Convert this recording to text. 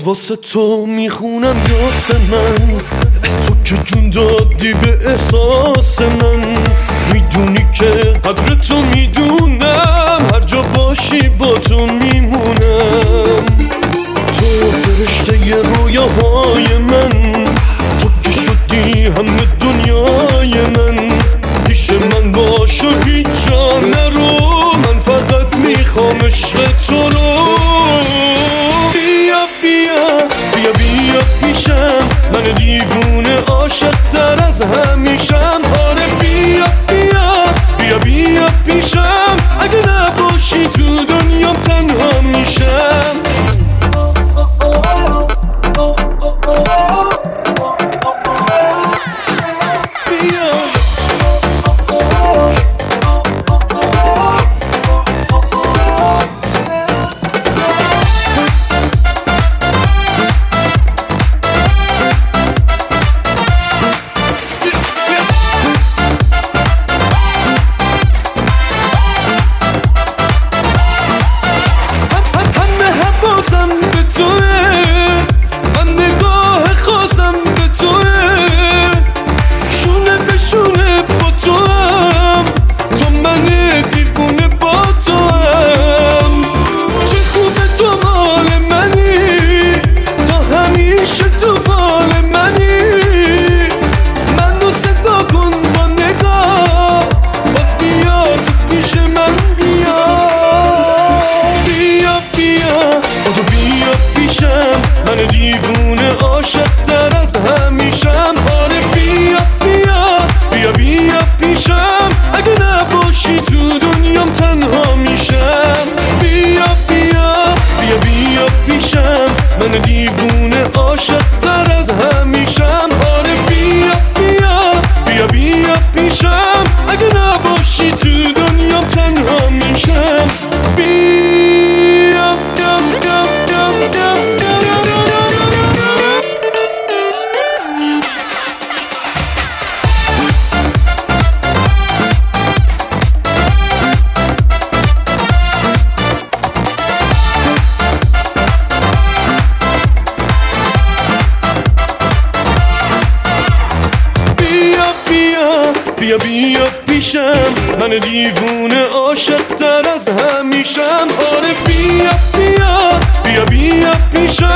واسه تو میخونم یاس من، تو که جون دادی به احساس من. میدونی که قدر تو میدونم، هر جا باشی با تو میمونم. تو فرشته رویاهای من، تو که شدی همه دنیای من. پیش من باش و هیچ جا نرو، من فقط میخوام عشق تو رو. بیا بیا بیا بیا پیشم، من دیوونه عاشق تر از همیشم. آره بیا بیا بیا بیا پیشم، اگه نباشی تو دنیام تنها میشم. من دیوونه عاشق تر از همیشم. آره بیا بیا بیا بیا پیشم، اگه نباشی تو دنیام تنها میشم. بیا بیا بیا بیا پیشم، من دیوونه عاشق تر از همیشم. آره بیا بیا بیا بیا پیشم، اگه نباشی تو دنیام تنها میشم. بیا بیا بیا بیا بیا بیا پیشم، من دیوونه عاشق تر از همیشم. آره بیا بیا بیا بیا پیشم.